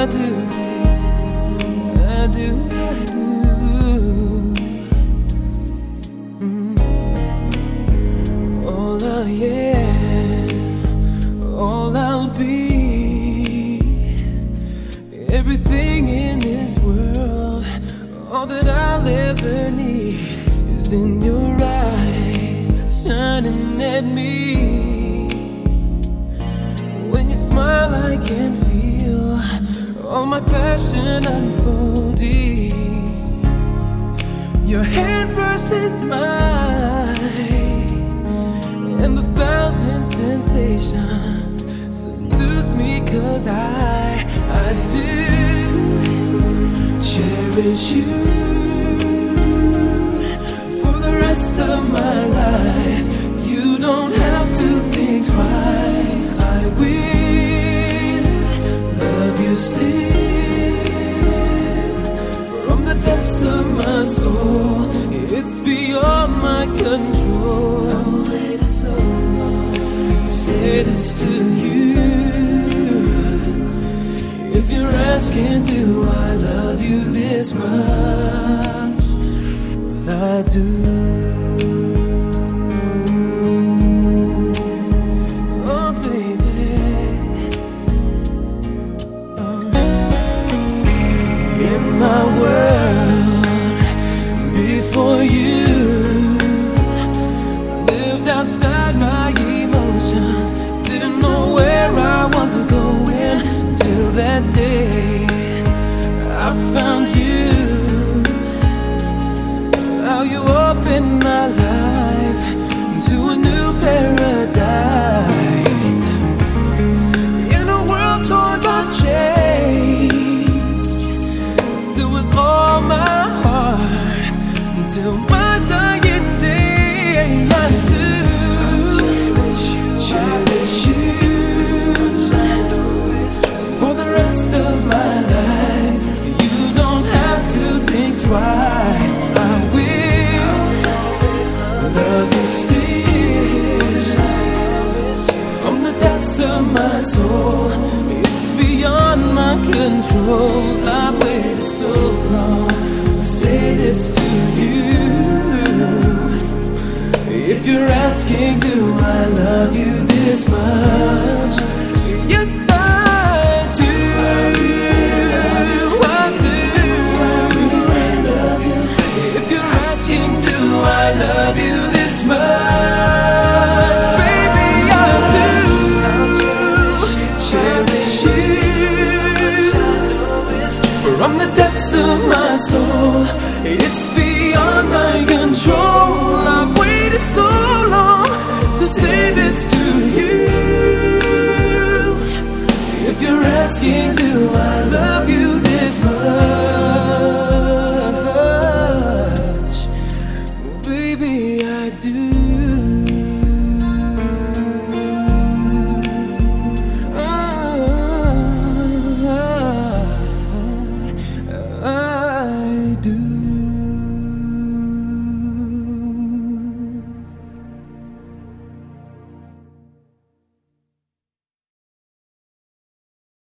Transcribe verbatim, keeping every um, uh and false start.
I do, I do, I do. Mm. All I am, all I'll be, everything in this world, all that I'll ever need is in your eyes, shining at me. When you smile, I can feel all my passion unfolding. Your hand brushes mine, and a thousand sensations seduce me, 'cause I, I do cherish you for the rest of my life. You don't have to think twice. I will love you still from the depths of my soul. It's beyond my control. I waited so long to say this to you. If you're asking, do I love you this much? Well, I do. Oh, baby. Oh. In my world, before you, lived outside my emotions. Didn't know where I was going till that day I found you. How you opened my life to a new paradise. In a world torn by change, still with all my heart until my dying day. I do cherish you for the rest of my life. You don't have to think twice. I will love you still from the depths of my soul. It's beyond my control. I've waited so long to say this to you. If you're asking, do I love you this much? Yes, I do. I do. If you're asking, do I love you this much? Baby, I do. Cherish you from the depths of my soul. It's beyond my control. I've waited so long to say this to you. If you're asking, do I love you this much? Well, baby, I do. I do.